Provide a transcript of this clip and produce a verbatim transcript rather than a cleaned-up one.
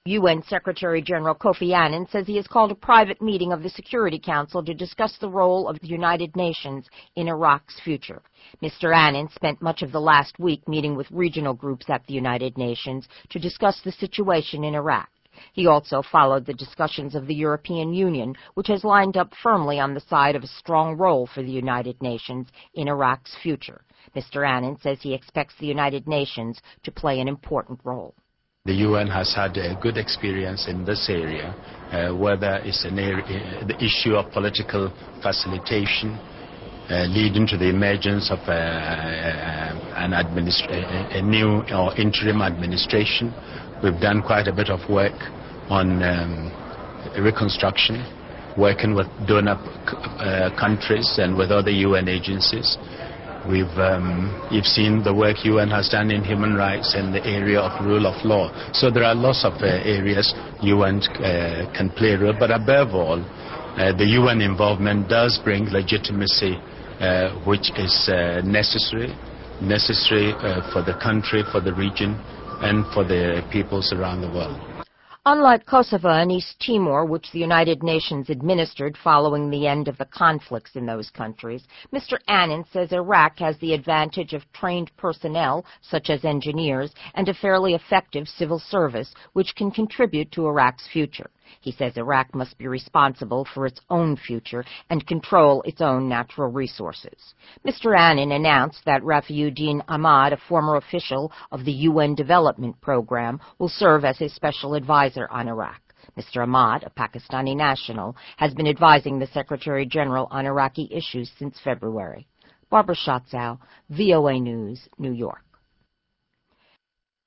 U N Secretary General Kofi Annan says he has called a private meeting of the Security Council to discuss the role of the United Nations in Iraq's future. Mister Annan spent much of the last week meeting with regional groups at the United Nations to discuss the situation in Iraq. He also followed the discussions of the European Union, which has lined up firmly on the side of a strong role for the United Nations in Iraq's future. Mister Annan says he expects the United Nations to play an important role. The U N has had a good experience in this area, uh, whether it's an area, the issue of political facilitation, uh, leading to the emergence of uh, uh, an administ- a, a new or interim administration. We've done quite a bit of work on um, reconstruction, working with donor uh, countries and with other U N agencies. We've um, you've seen the work U N has done in human rights and the area of rule of law. So there are lots of uh, areas U N uh, can play a role. But above all, uh, the U N involvement does bring legitimacy, uh, which is uh, necessary, necessary uh, for the country, for the region, and for the peoples around the world. Unlike Kosovo and East Timor, which the United Nations administered following the end of the conflicts in those countries, Mister Annan says Iraq has the advantage of trained personnel, such as engineers, and a fairly effective civil service, which can contribute to Iraq's future. He says Iraq must be responsible for its own future and control its own natural resources. Mister Annan announced that Rafiuddin Ahmad, a former official of the U N Development Program, will serve as his special advisor on Iraq. Mister Ahmad, a Pakistani national, has been advising the Secretary General on Iraqi issues since February. Barbara Schatzow, V O A News, New York.